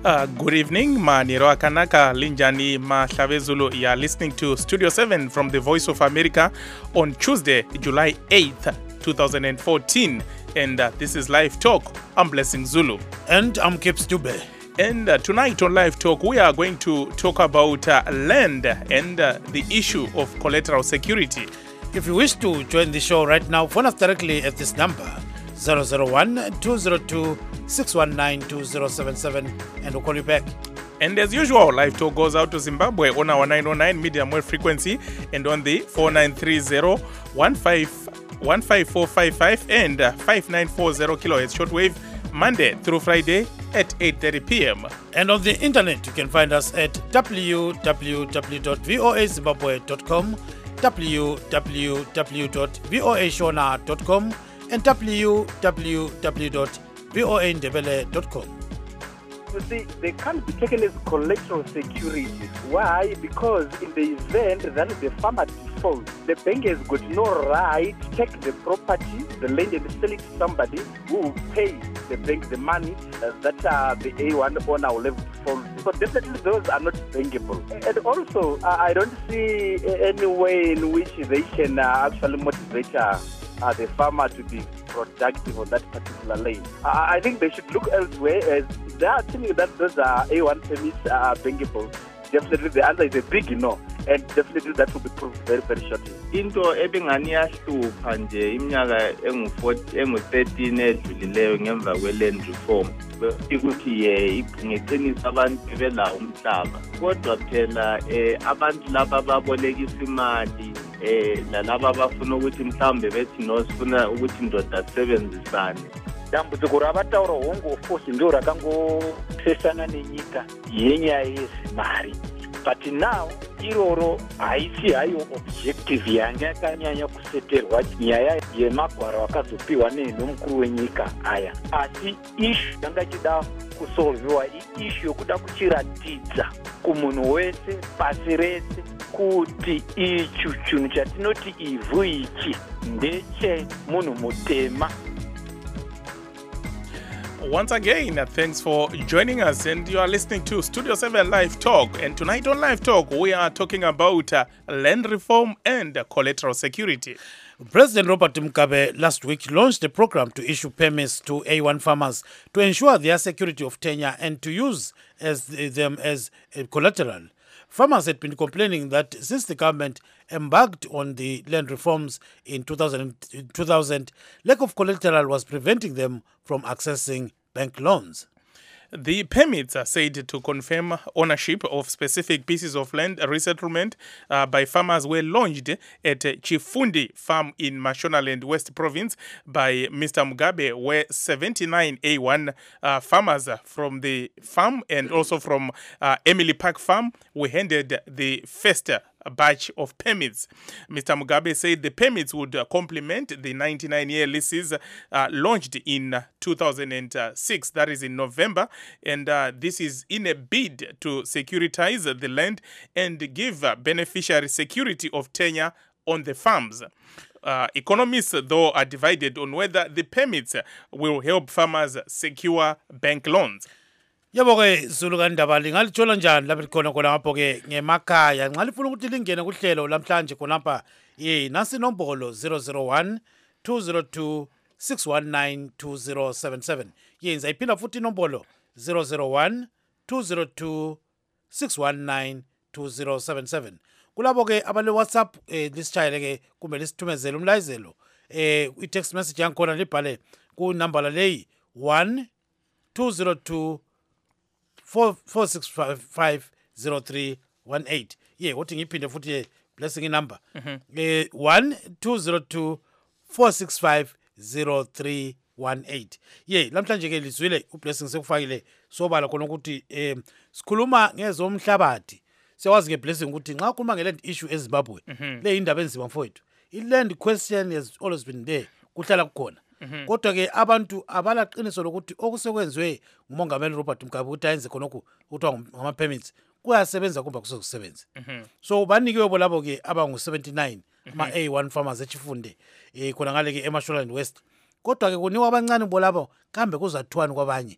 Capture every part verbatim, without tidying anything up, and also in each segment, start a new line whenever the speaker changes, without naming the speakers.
Uh, good evening, Maniro Akanaka, Linjani Mahlavezulu. You are listening to Studio seven from the Voice of America on Tuesday, July eighth, twenty fourteen. And uh, this is Live Talk. I'm Blessing Zulu.
And I'm Kip Stube.
And uh, tonight on Live Talk, we are going to talk about uh, land and uh, the issue of collateral security.
If you wish to join the show right now, phone us directly at this number, zero zero one, two zero two, six one nine, two zero seven seven, and we'll call you back.
And as usual, Live Talk goes out to Zimbabwe on our nine oh nine medium wave frequency and on the four nine three zero, one five four five five and five nine four zero kilohertz shortwave, Monday through Friday at eight thirty p.m.
And on the internet, you can find us at w w w dot voa zimbabwe dot com, w w w dot voa shona dot com, and w w w dot voa ndebele dot com.
You see, they can't be taken as collateral securities. Why? Because in the event that the farmer defaults, the bank has got no right to take the property, the land, and sell it to somebody who will pay the bank the money uh, that uh, the A one owner will have default. So definitely those are not bankable. And also, uh, I don't see any way in which they can uh, actually motivate uh, uh, the farmer to be productive on that particular lane. Uh, I think they should look elsewhere. As they are telling that those are A one permits are bankable. Definitely the answer is a big no, and definitely that will be proved very very shortly.
Into ebingani yahlupha nje iminyaka engu thirteen edlulileyo ngemva kwe-land reform ukuthi ye ngeqiniso abantu bela umhlaba, kodwa phela eh abantu laba ababolekisa imali eh nalabo abafuna ukuthi mhlambe bethi nosifuna ukuthi indoda asebenzisane.
Dambudziko ravataura hongo of course ndo rakangopesana nenyika yenyaya yezimari, but now iroro haisi hayo objective yanga yakanyanya kuseterwa nyaya yemagwaro akazopiwa nemukuru wenyika aya, asi issue yanga chida kusolviwa issue yokuda kuchiratidza kumunhu wese pasi rese kuti ichu chinhu chatinoti ivhu ichi ndeche munhu mutema.
Once again, uh, thanks for joining us, and you are listening to Studio seven Live Talk. And tonight on Live Talk, we are talking about uh, land reform and uh, collateral security.
President Robert Mugabe last week launched a program to issue permits to A one farmers to ensure their security of tenure and to use as them as a collateral. Farmers had been complaining that since the government embarked on the land reforms in two thousand, two thousand, lack of collateral was preventing them from accessing bank loans.
The permits are said to confirm ownership of specific pieces of land resettlement uh, by farmers were launched at Chifundi Farm in Mashonaland West Province by Mister Mugabe, where seventy-nine A one uh, farmers from the farm and also from uh, Emily Park Farm were handed the first a batch of permits. Mister Mugabe said the permits would uh, complement the ninety-nine year leases uh, launched in uh, two thousand six, that is in November, and uh, this is in a bid to securitize the land and give uh, beneficiary security of tenure on the farms. Uh, economists, though, are divided on whether the permits uh, will help farmers secure bank loans.
Yebo ke Zulu kandaba lingalithola njani lapha khona khona ngapho ke ngemakhaya nxa lifuna ukuthi lingene kuhlelo lamhlanje khonapha ye nasi nombolo zero zero one, two zero two, six one nine, two zero seven seven yenza iphinda futhi nombolo zero zero one, two zero two, six one nine, two zero seven seven. Kulabo ke abale WhatsApp eh lisitshayele ke kumbe lisithumezele umlayezelo eh I text message yankhona libhale ku number leyi one two zero two four four six five five zero three one eight. Yeah, what ngiphinde futhi blessing number. Mm-hmm. Eh one two zero two four six five zero three one eight. Yeah, lamhlanje ke lizwile ublessing sekufakile sobala khona ukuthi eh sikhuluma ngezomhlabathi. Siyawazi ke blessing ukuthi nxa ukhuluma ngeland issue eZimbabwe, mm-hmm. le indaba enzima mfowethu. I-land question has always been there. Kuhlala kukhona. Mm-hmm. Kodwa ke abantu abalaqiniso lokuthi okusekwenziwe ngumongameli Robert Mugabe ukuthi ayenze khonokho kuthiwa ngama permits kuyasebenza kumbe kusebenza. Mm-hmm. So banikiwe bolabo ke abangu seventy-nine ama mm-hmm. A one farmers echifunde eh khona ngale ke eMashonaland West. Kodwa ke kuniwa abancane bolabo kambe kuzathiwani kwabanye.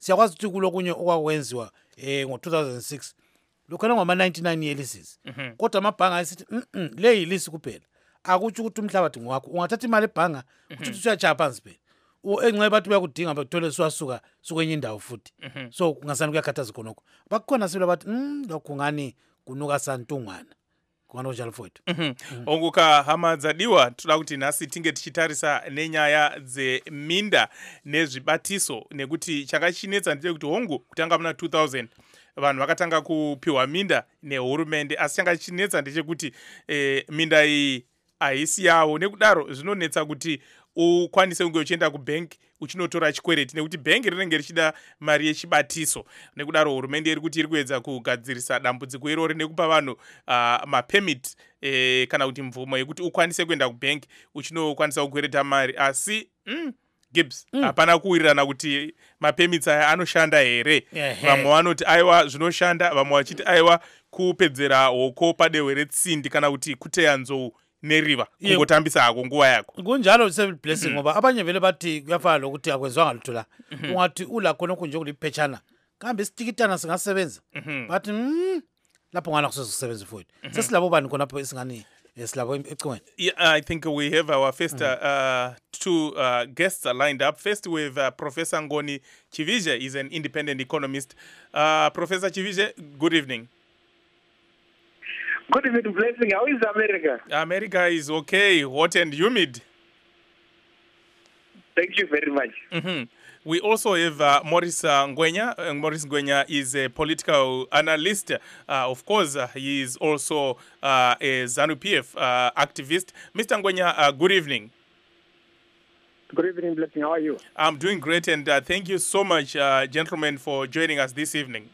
siyakwazi ukuthi kulokunye okwakwenziwa eh ngo two thousand six lokhona ngama ninety-nine year leases kodwa amabhanga ayisithi mhm le yilisi kuphela akutsho ukuthi umhlabathi ngwakho ungathatha imali ebhanga ukuthi usuyachapa phansi phela enxe bathi bayakudinga bakuthole siwasuka sukwenye indawo futhi so kungasani kuyakhathaza khonokho bakukhona sibula bathi mm lokho ngani kunuka santungwana kungano njalo futhi
onguka hamadzadiwa toda kuti nhasi tinge tichitarisa nenyaya dzeminda nezvibatiso nekuti chakachinetsa ndeye kuti hongu kutanga muna two thousand vanhu vakatanga kupiwa minda nehurumende asi chakachinetsa ndechekuti eh, minda iyi haisi yavo nekudaro zvinonetsa kuti ukwanise kunge uchienda kubank uchinotora chikwereti nekuti bhengi rinenge richida mari yechibatiso. Nekudaro hurumende iri kuti iri kuedza kugadzirisa dambudziko irori nekupa vanhu uh, mapemit eh, kana kuti mvumo yekuti ukwanise kuenda kubank uchinokwanisa kukwereta mari asi mm, Gibbs hapana mm. kuwirirana kuti mapemits aya anoshanda here. Vamwe vanoti aiwa zvinoshanda, vamwe vachiti aiwa kupedzera hoko padehwe retsindi kana kuti kuteya nzou neriva kungotambisa hako nguva yako.
Kunjalo se blessing ngoba mm. abanye vele bathi kuyafana lokuthi akwenzwanga lutho la. Mm -hmm. Ungathi ula khona kunje kuliphetshana. Kambe isitikitana singasebenza. Mm -hmm. Bathi mm, lapho ngana kusebenza futhi. Mm -hmm. Sesilabo bani khona lapho isingani esilabo ecingweni.
Yeah, I think we have our first mm -hmm. uh, two uh, guests are lined up. First we have uh, Professor Ngoni Chivije. He's an independent economist. Uh, Professor Chivije, good evening.
Good evening, Blessing. How is America?
America is okay, hot and humid.
Thank you very much.
Mm-hmm. We also have uh, Morris uh, Ngwenya. Uh, Morris Ngwenya is a political analyst. Uh, of course, uh, he is also uh, a ZANU-P F uh, activist. Mister Ngwenya, uh, good evening.
Good evening, Blessing. How are you?
I'm doing great, and uh, thank you so much, uh, gentlemen, for joining us this evening.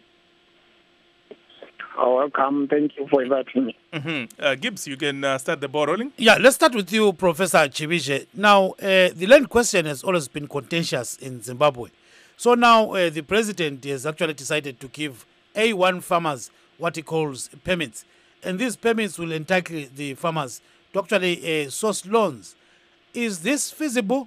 Oh, welcome. Thank you for inviting me.
Mm-hmm. uh, Gibbs, you can uh, start the ball rolling.
Yeah, let's start with you, Professor Chivije. Now, uh, the land question has always been contentious in Zimbabwe. So now uh, the president has actually decided to give A one farmers what he calls permits. And these permits will entitle the farmers to actually uh, source loans. Is this feasible?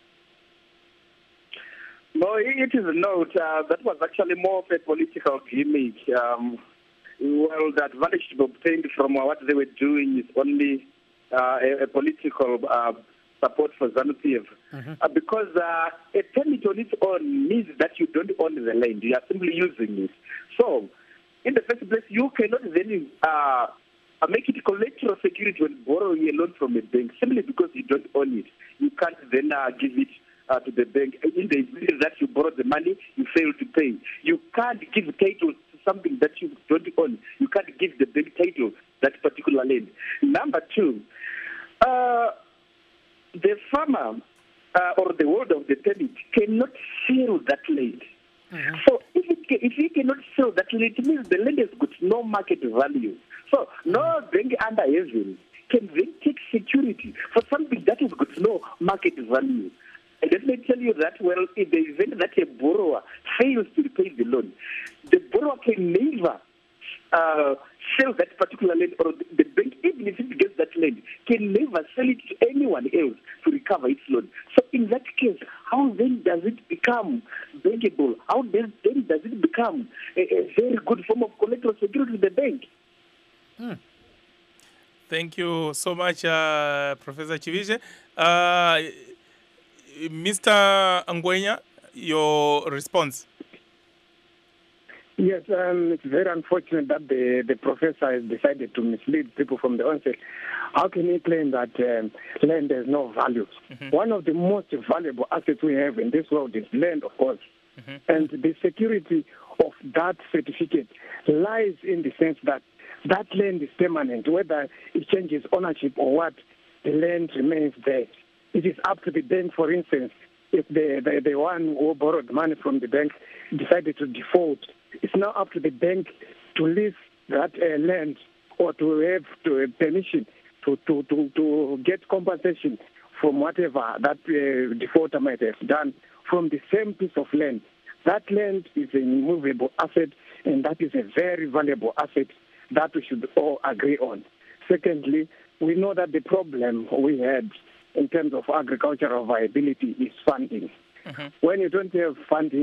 No, it is not. Uh, that was actually more of a political gimmick. Um, Well, the advantage to be obtained from what they were doing is only uh, a, a political uh, support for ZANU-P F. Mm-hmm. uh, because uh, a permit on its own means that you don't own the land, you are simply using it. So, in the first place, you cannot then uh, make it collateral security when borrowing a loan from a bank, simply because you don't own it. You can't then uh, give it uh, to the bank. In the event that you borrow the money, you fail to pay. You can't give title something that you don't own. You can't give the bank title that particular land. Number two, uh, the farmer uh, or the holder of the permit cannot sell that land. Mm-hmm. So if, it can, if he cannot sell that land, it means the land has got no market value. So no bank under heaven can then take security for something that has got no market value. And let me tell you that, well, in the event that a borrower fails to repay the loan, the borrower can never uh, sell that particular land, or the bank, even if it gets that land, can never sell it to anyone else to recover its loan. So in that case, how then does it become bankable? How then does it become a, a very good form of collateral security to the bank?
Hmm. Thank you so much, uh, Professor Chivije. Uh, Mister Ngwenya, your response?
Yes, um, it's very unfortunate that the, the professor has decided to mislead people from the onset. How can he claim that um, land has no value? Mm-hmm. One of the most valuable assets we have in this world is land, of course. Mm-hmm. And the security of that certificate lies in the sense that that land is permanent. Whether it changes ownership or what, the land remains there. It is up to the bank, for instance, if the, the, the one who borrowed money from the bank decided to default, it's now up to the bank to lease that uh, land or to have to, uh, permission to, to, to, to get compensation from whatever that uh, defaulter might have done from the same piece of land. That land is an immovable asset, and that is a very valuable asset that we should all agree on. Secondly, we know that the problem we had in terms of agricultural viability is funding. Mm-hmm. When you don't have funding,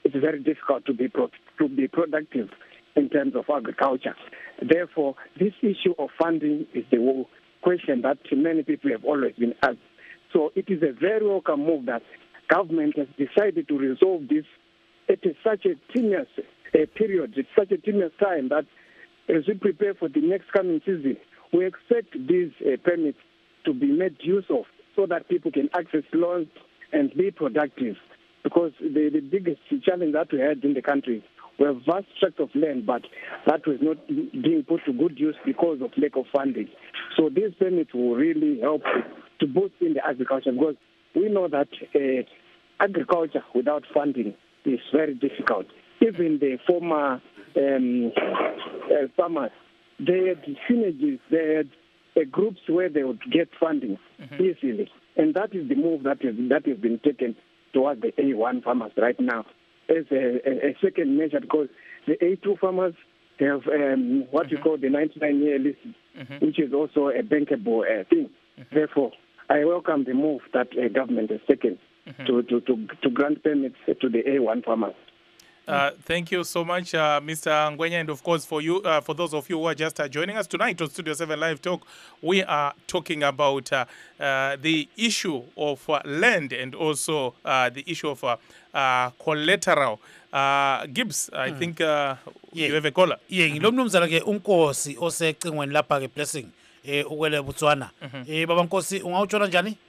it's very difficult to be pro- to be productive in terms of agriculture. Therefore, this issue of funding is the question that many people have always been asked. So it is a very welcome move that government has decided to resolve this. It is such a tenuous uh, period, it's such a tenuous time that as we prepare for the next coming season, we expect these uh, permits to be made use of so that people can access loans and be productive. Because the, the biggest challenge that we had in the country were vast tracts of land, but that was not being put to good use because of lack of funding. So these permits will really help to boost in the agriculture, because we know that uh, agriculture without funding is very difficult. Even the former um, uh, farmers, they had synergies, they had uh, groups where they would get funding mm-hmm. easily. And that is the move that has, that has been taken towards the A one farmers right now as a, a, a second measure, because the A two farmers have um, what mm-hmm. you call the ninety-nine year list, mm-hmm. which is also a bankable uh, thing. Mm-hmm. Therefore, I welcome the move that uh, government has taken mm-hmm. to, to, to, to grant permits to the A one farmers.
Uh, thank you so much, uh, Mister Ngwenya, and of course for you, uh, for those of you who are just uh, joining us tonight on Studio seven Live Talk, we are talking about uh, uh, the issue of uh, land and also uh, the issue of uh, uh, collateral. Uh, Gibbs, I mm. think uh, yeah. you have a caller.
Yeah, ngilo mnumzana ke unkosi osecingweni lapha ke Blessing eh ukwele Botswana. Eh baba Nkosi ungawutshona njani?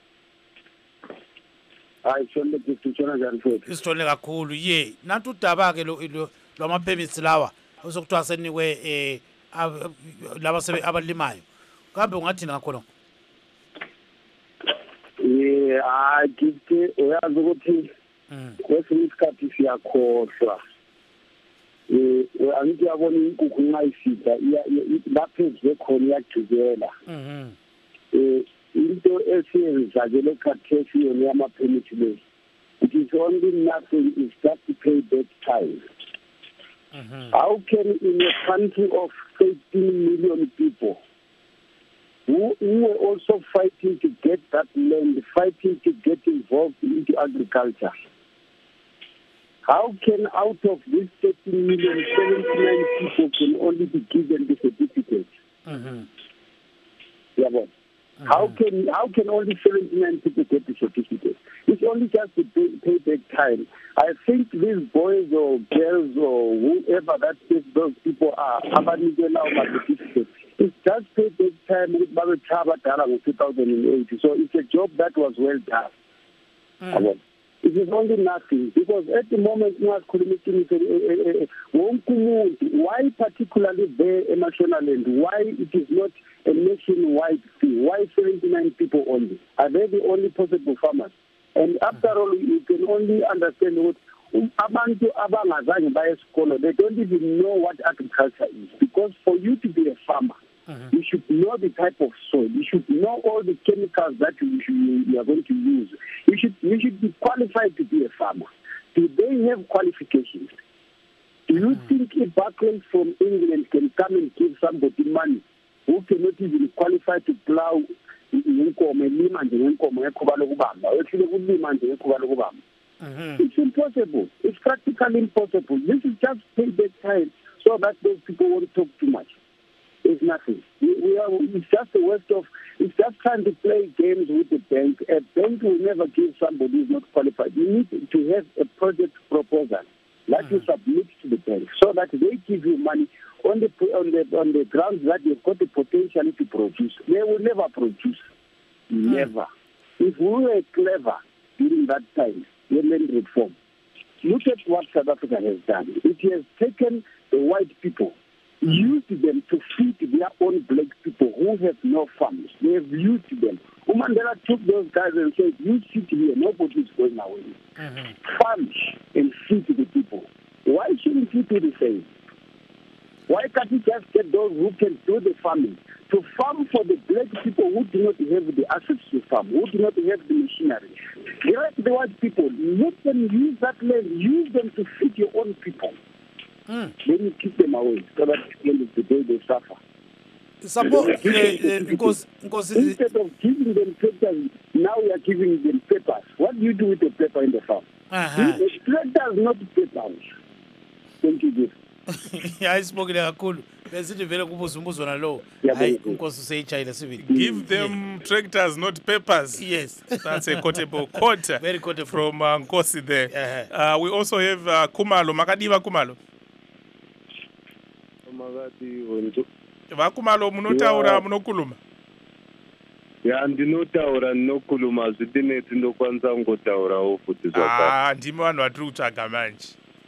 Hayi sonke sitshona njani mfowethu?
Isithole kakhulu ye. Nantu udaba ke lo lwama permits lawa osokuthiwa senikwe eh laba sebe abalimayo. Kambe ungathi ngakhona?
Eh akithi uyazi ukuthi kwesinye isikhathi siyakhohlwa. Eh angithi yabona inkukhu nxa isida laphezu khona iyajikela. Mhm. Eh into esiyenzakele khathesi yona yama-permit le, it is only nothing, is just to pay back time. Mm-hmm. How can in a country of eighteen million people who, who are also fighting to get that land, fighting to get involved into agriculture, how can out of these thirteen million, seventy-nine people can only be given the certificate? Mm-hmm. Yeah, but Mm-hmm. How can how can only seventy-nine people get the certificate? It's only just to pay, pay back time. I think these boys or girls or whoever that those people are, it's just pay back time with Babu Chaba in two thousand eight. So it's a job that was well done. Mm. It is only nothing, because at the moment, why particularly there in national land? Why it is not a nationwide thing? Why seventy-nine people only? Are they the only possible farmers? And after all, you can only understand what abantu abangazange baye esikolo, they don't even know what agriculture is. Because for you to be a farmer, mm-hmm. you should know the type of soil. You should know all the chemicals that you, should, you are going to use. You should you should be qualified to be a farmer. Do they have qualifications? Do you mm-hmm. think a bucket from England can come and give somebody money who cannot even qualify to plow? Mm-hmm. It's impossible. It's practically impossible. This is just payback time so that those people won't talk too much. It's nothing. We, we are, it's just a waste of, it's just trying to play games with the bank. A bank will never give somebody who is not qualified. You need to have a project proposal that mm-hmm. you submit to the bank so that they give you money on the on the on the grounds that you've got the potential to produce. They will never produce. Mm-hmm. Never. If we were clever during that time, the land reform, look at what South Africa has done. It has taken the white people, mm-hmm. used them to feed their own black people who have no farms. They have used them. Mandela took those guys and said, you sit here, nobody is going away. Mm-hmm. Farm and feed the people. Why shouldn't you do the same? Why can't you just get those who can do the farming to farm for the black people who do not have the assets to farm, who do not have the machinery? Let the white people, let them use that land, use them to feed your own people. Mm. Then you keep them away so that at the end of the day they suffer.
Suppose, uh, because, because
instead of giving them papers, now we are giving them papers. What do you do with the paper in the farm?
Aha.
Tractors not papers. Thank you.
Hayi sibongile kakhulu. Besithi vele kubuza umbuzo nalo.
Yeah,
Hayi
very good.
unkosi useyitshayile sibili.
Give them tractors, not papers.
Yes.
That's a quotable quote
Very quotable.
from uh, Nkosi there.
Uh-huh.
Uh, we also have uh, Kumalo. Makadiva Kumalo. Vakumalo munotaura
Yeah.
munokuluma.
Ya ndinotaura ndinokhuluma zvitineti ndokwanisa kungotaurawo futi zvakare.
Ah, ndimi vanhu vatiri kutsvaga manje.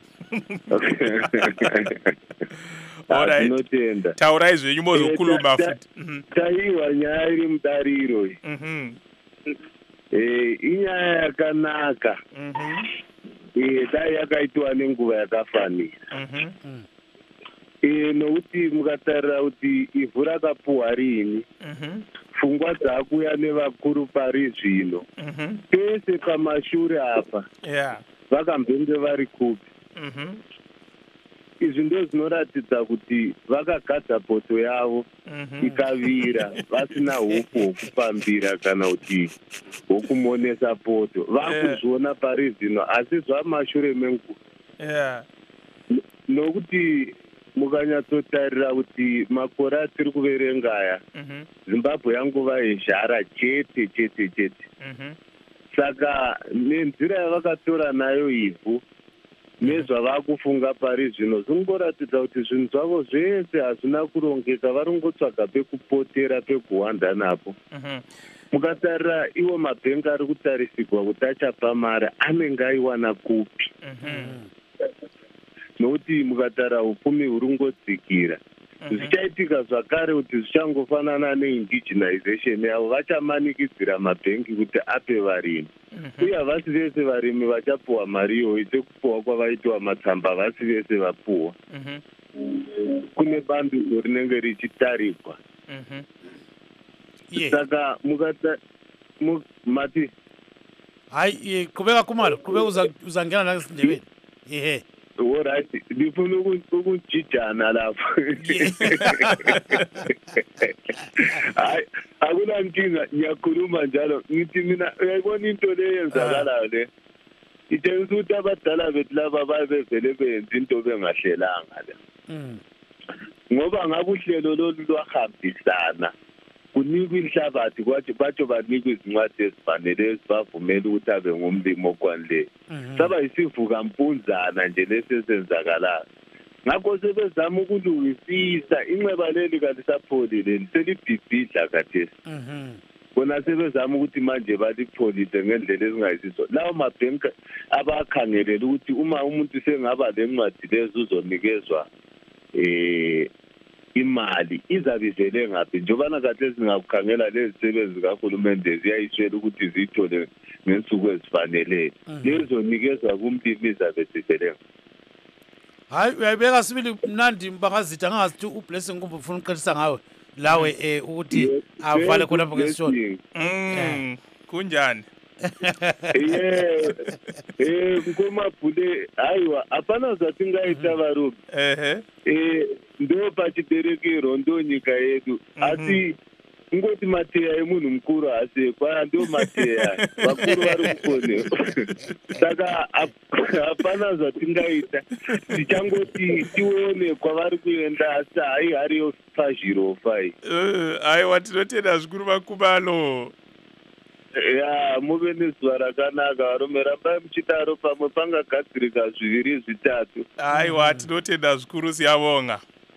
All right.
Ndinotenda.
Taurai zvenyu mozokuluma
Eh, ta-
futi. Mhm.
Taiwa nyaya iri mudariro iyi.
Mhm.
Eh, inyaya yakanaka.
Mhm.
Eh, dai yakaitwa nenguva yakafanira.
Mhm.
Eh, nokuti mukatarira kuti ivhu rakapuhwa rini,
Mhm.
pfungwa dzakuya nevakuru pari zvino,
Mhm.
pese pamashure apa
Yeah.
vakambenge vari kupi.
Mhm.
Izvi ndo zvinoratidza kuti vakagadza poto yavo
Mhm.
ikavira vasina hofu hwokupambira kana kuti hwokumonesa poto. Vakuzviona pari zvino, asi zvamashure menguva.
Yeah.
Nokuti mukanyatsotarira kuti makore atiri kuverenga aya,
Mhm.
Zimbabwe yanguva yezhara chete chete chete.
Mhm.
Saka nenzira yavakatora nayo ivhu nezvavakufunga pari zvino zvinongoratidza kuti zvinhu zvavo zvese hazvina kurongeka, vari kungotsvaga pekupotera pekuhwanda napo.
Mhm.
Mukatarira iwo mabhengi ari kutarisirwa kuti achapa mari anenge aiwana kupi,
Mhm.
nokuti mukatarira upfumi huri kungodzikira. Zvichaitika zvakare kuti zvichangofanana neindigenization yavo, vachamanikidzira mabhengi kuti ape varimi.
Mhm.
Uye havasi vese varimi vachapuhwa mari iyoyi sekupuhwa kwavaitiwa matsamba, havasi vese vapuhwa.
Mhm.
Kune bandiko rinenge richitarikwa.
Mhm.
Yeah.
Saka mukata mu- mati
Hayi qhubeka Kumalo, qhubeka uza uzangena la ngesindebeni. Ehe.
alright, ndifuna uku- ukujijana lapho. Hayi, akunankinga, ngiyakhuluma njalo. Ngithi mina uyayibona into le yenzakalayo le. Itshengisa ukuthi abadala bethu laba babevele benza into bengahlelanga le.
Mm.
Ngoba ngabe uhlelo lolu lwahambisana kunikwa inhlabathi kwathi batsho banikwa izincwadi ezifanele ezibavumela ukuthi abe ngumlimi okwanileyo.
Mhm.
Saba yisivuka mpunzana nje lesesenzakalayo. Ngakho sebezama ukulungisisa inxeba leli kalisapholile selibhibhidla khathesi.
Mhm.
Bona sebezama ukuthi manje balipholise ngendlela ezingayisizo. Lawo mabhenki abakhangelela ukuthi uma umuntu sengaba lencwadi lezo uzonikezwa eh imali izabizele ngaphi, njobana kahle singakukhangela lezi sebenzi zikahulumende ziyayitshela ukuthi ziyithole ngensuku ezifanele. Lezo nikezwa kumlimi izabe zivele.
Hayi uyayibeka sibili mnandi bangazitha ngazithi uBlessing kumbe ufuna uqalisa ngawe lawe eh ukuthi avale khona lapho ngesishona.
Mm. Kunjani?
Yeah. Eh ngomabhule hayiwa apana zatingaita varume.
Ehe.
Eh ndo pachiberekero ndo nyika yedu. Asi ngoti mateya emunhu mukuru asi kwa ndo mateya vakuru vari kufone. Saka hapana zvatingaita, tichangoti tione kwavari kuenda asi hai hariyo pazhirofa iyi.
Eh, aiwa tinotenda zvikuru Vakumalo.
Ya muve nezuva rakanaka varume, rambai muchidaro pamwe pangagadzirika zviviri zvitatu.
Aiwa tinotenda zvikuru siyabonga.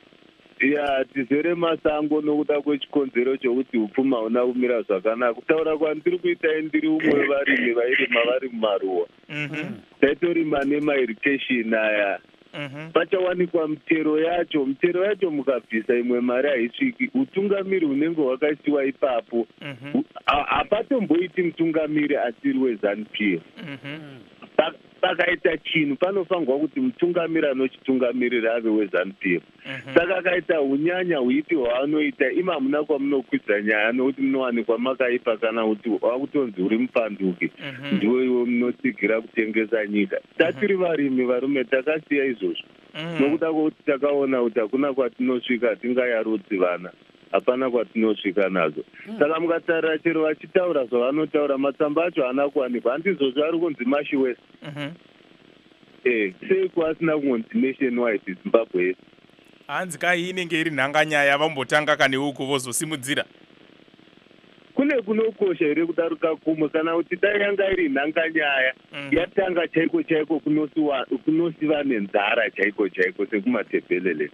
Ya tizere masango nokuda kwechikonzero chokuti upfumi hauna kumira zvakanaka. Kutaura kwandiri kuita ndiri umwe wevarimi vairima vari mumaruwa.
Mhm.
Taitorima nemairrigation aya.
Mhm.
Pachawanikwa mitero yacho, mitero yacho mukabvisa imwe mari haisviki. Utungamiri hunenge hwakaisiwa ipapo
Mhm.
hapatomboiti mutungamiri asiri weZANU P F.
Mhm.
Pakaita chinhu panofanirwa kuti mutungamiri anochitungamirira ave weZANU P F. Saka akaita unyanya huiti hwaanoita ima hamuna kwamunokwidza nyaya nokuti munowanikwa makaipa kana kuti wakutonzi uri mupanduki ndiwe iwe munotsigira kutengesa nyika. Tatiri varimi varume takasiya izvozvo nokuda kwokuti takaona kuti hakuna kwatinosvika tingayarudzi vana hapana kwatinosvika nazo. Saka mukatarira chero vachitaura zvavanotaura matsamba acho haana kuwanikwa. Handizvozvo ari kunzi Mashi West. Eh, sei kwasina kunzi nationwide Zimbabwe yese.
Hanzi kai inenge iri nhanganyaya vambotanga kane uko vozosimudzira.
Kune kunokosha here kudaruka kumo kana kuti dai yanga iri nhanganyaya yatanga chaiko chaiko kunosiwa kunosiva nenzara chaiko chaiko sekumatebhelele.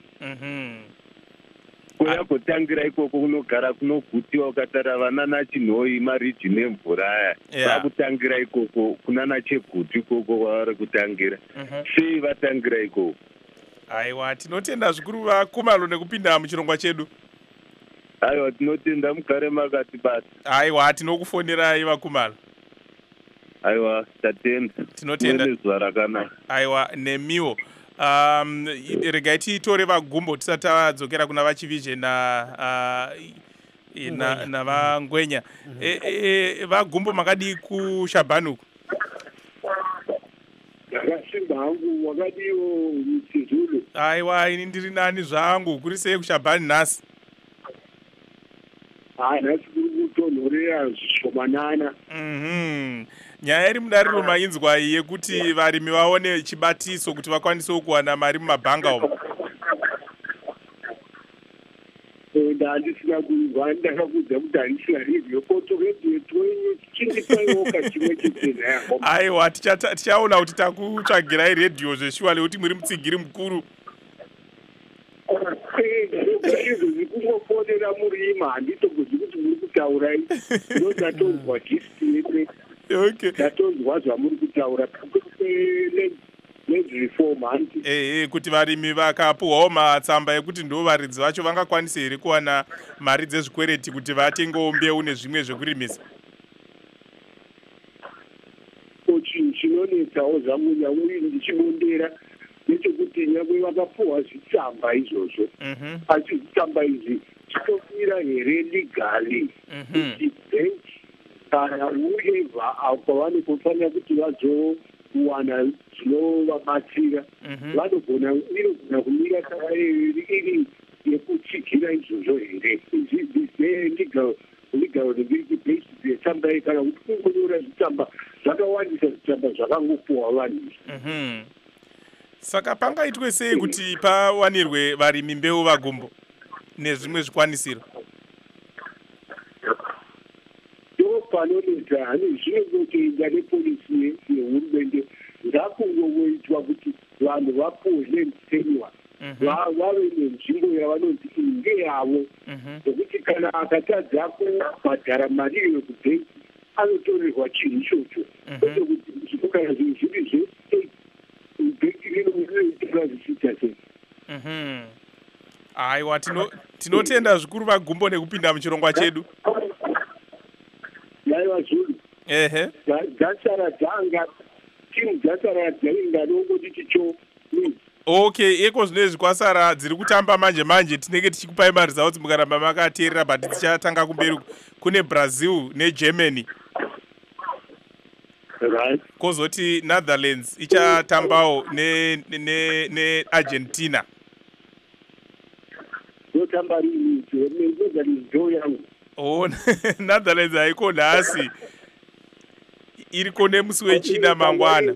Kuyakotangira ikoko kunogara kunogutiwa ukatara vana nachinhoi marijini emvura aya vakutangira ikoko kunana cheguti ikoko kwavari kutangira. Sei vatangira ikoko?
Aiwa, tinotenda zvikuru vaKumalo nekupinda muchirongwa chedu.
Aiwa, tinotenda mugare makati basi.
Aiwa, tinokufonerai vaKumalo.
Aiwa, tatenda.
Tinotenda
zuva rakanaka.
Aiwa, nemiwo. Um, regai titore vaGumbo tisati tadzokera kuna vaChivizhe na uh, na navaNgwenya. E, e, vaGumbo makadi kuShabanuku?
Ndakasimba hangu wakadiwo muchizulu.
Aiwa, ini ndiri nani zvangu kuri sei kuShabani nhasi?
Ah, nhasi kuri kutonhorera zvishomanana.
Mhm. Nyaya iri mudariro mainzwa yekuti varimi vaone chibatiso kuti vakwanise kuwana mari mumabhanga umo.
Ndandisina kuizwa ndakakudza kuti handisina revhiyo poto redhiyo toinyi chindipaiwoka chimwe chete yako.
Aiwa, tichaona kuti takutsvagirai redhiyo zveshuwa lekuti muri mutsigiri mukuru.
Izvozvi kungofonera murima handitogozvi kuti muri kutaurai. Ndodatonzwa gist yepe.
Okay.
Ndatonzwa zvamuri kutaura nezvereform hanti.
Eh, kuti varimi vakapuhwawo matsamba ekuti ndo varidzi vacho vangakwanise here kuwana mari dzezvikwereti kuti vatengewo mbeu nezvimwe zvekurimisa.
Chinhu chinonetsawo zvangu nyangwe ndichibondera nechekuti nyangwe vakapuhwa zvitsamba izvozvo. Asi zvitsamba izvi zvitomira here legally kuti bank kana uye kwavanikofanira kuti vazowana zvinovabatsira vanogona inogona kumira kana iri yekutsigira izvozvo here. Legal legality based yetsamba iyi kana kuti kungonyora zvitsamba zvakawandisa zvitsamba zvakangopuhwa vanhu.
Saka pangaitwe sei kuti pawanirwe varimi mbeu vaGumbo nezvimwe zvikwanisiro?
Panoneta hani zvinongotoenda nepolisi yehurumende ngakungoitwa kuti vanhu vapuhwe tenure vave nenzvimbo yavanonzi iyi ngeyavo zvokuti kana akatadza kubhadhara mari iyo kubhenki anotorerwa chinhu ichocho kwete kuti zvinokana zvinhu zviri zvestate bhenki rinoitora zvichiita sei.
Aiwa, tinotenda zvikuru vaGumbo nekupinda muchirongwa chedu.
Yaiwa Zulu.
Ehe.
Dzasara dzanga timu dzasara dzainga nongoti ticho.
Okay, eko zvinezvi kwasara dziri kutamba manje manje tinenge tichikupai mari dzawo kuti mukaramba makateerera but dzichatanga kumberi kune Brazil neGermany.
Right.
Kozoti Netherlands ichatambawo ne ne ne Argentina.
Yotamba rini Netherlands jo yangu.
Oh, Netherlands haiko nhasi. Iri kone musi wechina mangwana.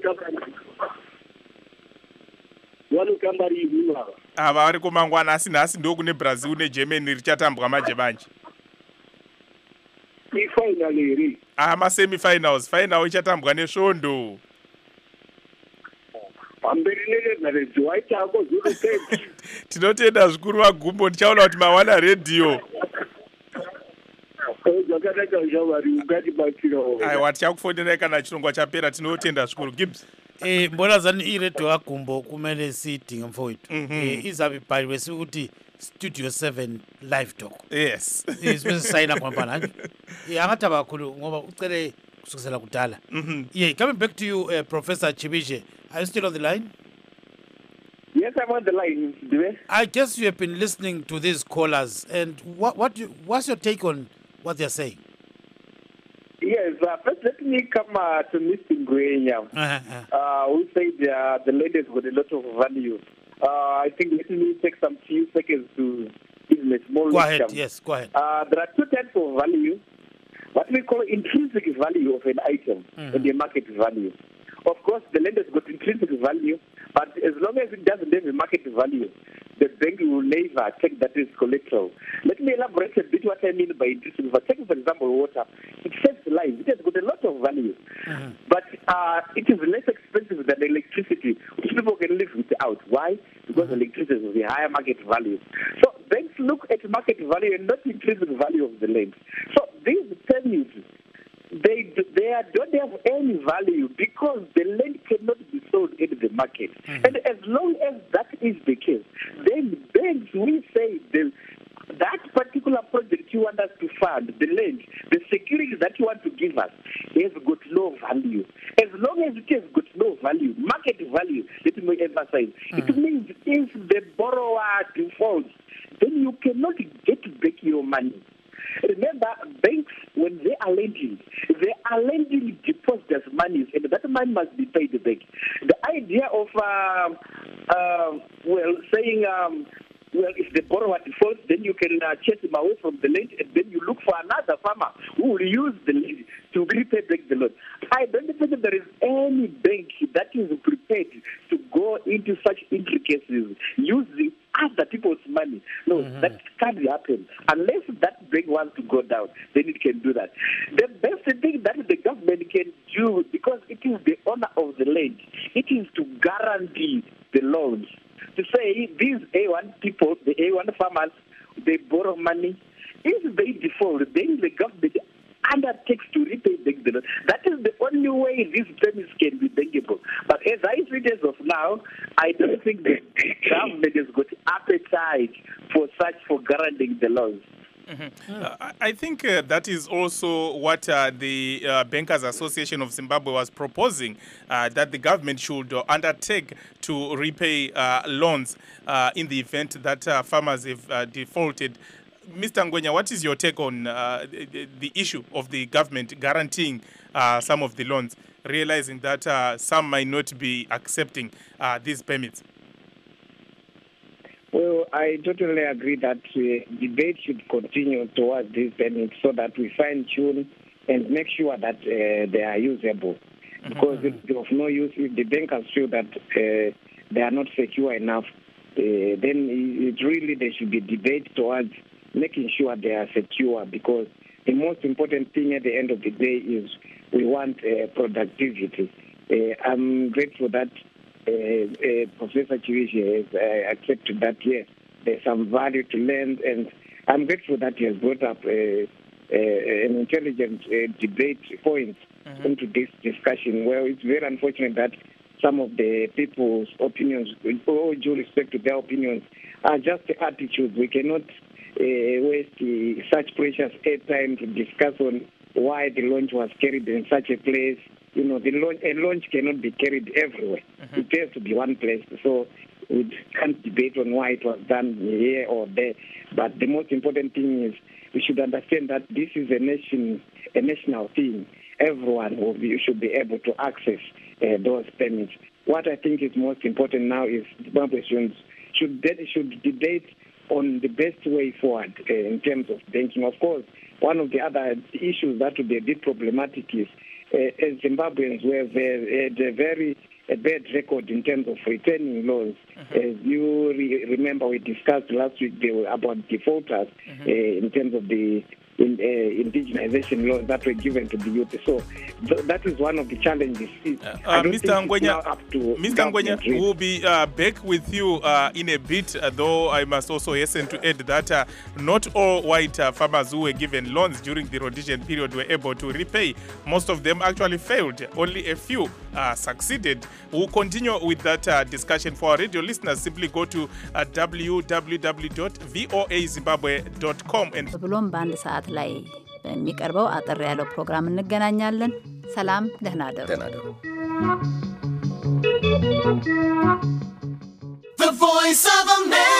Vanotamba rini vava?
Ava vari komangwana asi nhasi ndo kune Brazil neGermany richatambwa manje manje.
Ifinal here.
Ah, ma semi-finals. Final ichatambwa nesvondo.
Pamberi neNetherlands waitako Zulu Kings.
Tinotenda zvikuru vaGumbo, ndichaona kuti mawana radio. Aiwa, tichakufonerai kana chirongwa chapera. Tinotenda zvikuru Gibbs.
Eh, mbona zani iredio yaGumbo kumele sidinge mfowethu. Eh, izabe ibhaliwe sikuthi Studio seven live talk.
Yes.
Isibese sayina kwamba nanje. Eh, angathi abakhulu ngoba ucele kusukisela kudala. Yeah, coming back to you uh, Professor Chivizhe. Are you still on the line?
Yes, I'm on the line. Do
I guess you have been listening to these callers, and what what you, what's your take on what they're saying?
Yes, uh, first let me come uh, to Mister Ngwenya, uh-huh. uh, who said uh, the land has got a lot of value. Uh, I think let me take some few seconds to
even a small
Go ahead,
income.
yes, go ahead.
Uh, there are two types of value. What we call intrinsic value of an item mm-hmm. and the market value. Of course, the lender has got intrinsic value, but as long as it doesn't have a market value, the bank will never take that as collateral. Let me elaborate a bit what I mean by intrinsic value. Take, for example, water. It saves lives. It has got a lot of value, mm-hmm. but uh, it is less expensive than electricity, which people can live without. Why? Because mm-hmm. electricity has a higher market value. So banks look at market value and not intrinsic value of the land. So these permits, They they don't have any value because the land cannot be sold in the market. Mm-hmm. And as long as that is the case, then banks will say the, that particular project you want us to fund, the land, the security that you want to give us, has got no value. As long as it has got no value, market value, let me emphasize, mm-hmm. it means if the borrower defaults, then you cannot get back your money. Remember, banks, when they are lending, they are lending depositors money, and that money must be paid back. The idea of, uh, uh, well, saying, um, well, if the borrower defaults, then you can uh, chase him away from the land, and then you look for another farmer who will use the land to repay back the loan. I don't think that there is any bank that is prepared to go into such intricacies using other people's money. No, mm-hmm. that can't happen. Unless that bank wants to go down, then it can do that. The best thing that the government can do, because it is the owner of the land, it is to guarantee the loans. To say these A one people, the A one farmers, they borrow money. If they default, then the government undertakes to repay back the loan. That is the only way these payments can be bankable. But as I see it as of now, I don't think the government has got appetite for such, for guaranteeing the loans.
Mm-hmm. Uh, I think uh, that is also what uh, the uh, Bankers Association of Zimbabwe was proposing, uh, that the government should uh, undertake to repay uh, loans uh, in the event that uh, farmers have uh, defaulted. Mister Ngwenya, what is your take on uh, the, the issue of the government guaranteeing uh, some of the loans, realizing that uh, some might not be accepting uh, these permits?
Well, I totally agree that uh, debate should continue towards these permits so that we fine-tune and make sure that uh, they are usable. Because mm-hmm. it's of no use if the bankers feel that uh, they are not secure enough, uh, then it really there should be debate towards making sure they are secure, because the most important thing at the end of the day is we want uh, productivity. Uh, I'm grateful that uh, uh, Professor Chiwishi has uh, accepted that, yes, there's some value to lend, and I'm grateful that he has brought up uh, uh, an intelligent uh, debate point mm-hmm. into this discussion. Well, it's very unfortunate that some of the people's opinions, with all due respect to their opinions, are just attitudes. We cannot Uh, waste uh, such precious airtime to discuss on why the launch was carried in such a place. You know, the launch, a launch cannot be carried everywhere. Mm-hmm. It has to be one place. So we can't debate on why it was done here or there. But the most important thing is we should understand that this is a nation, a national thing. Everyone will be, should be able to access uh, those permits. What I think is most important now is Zimbabwe should, should, should debate on the best way forward uh, in terms of banking. Of course, one of the other issues that would be a bit problematic is uh, as Zimbabweans were very, had a very a bad record in terms of returning loans. Mm-hmm. As you re- remember, we discussed last week they were about defaulters mm-hmm. uh, in terms of the in, uh, indigenization loans that were given to the youth. So th- that is one of the challenges.
Uh, uh, Mister Ngwenya, Mister Ngwenya, we'll be uh, back with you uh, in a bit, uh, though I must also hasten to add that uh, not all white uh, farmers who were given loans during the rotation period were able to repay. Most of them actually failed. Only a few uh, succeeded. We'll continue with that uh, discussion. For our radio listeners, simply go to uh, w w w dot voa zimbabwe dot com and
ላይ በሚቀርበው አጠር ያለው ፕሮግራም እንገናኛለን። ሰላም፣ ደህና ደሩ።
ደህና ደሩ። The Voice of America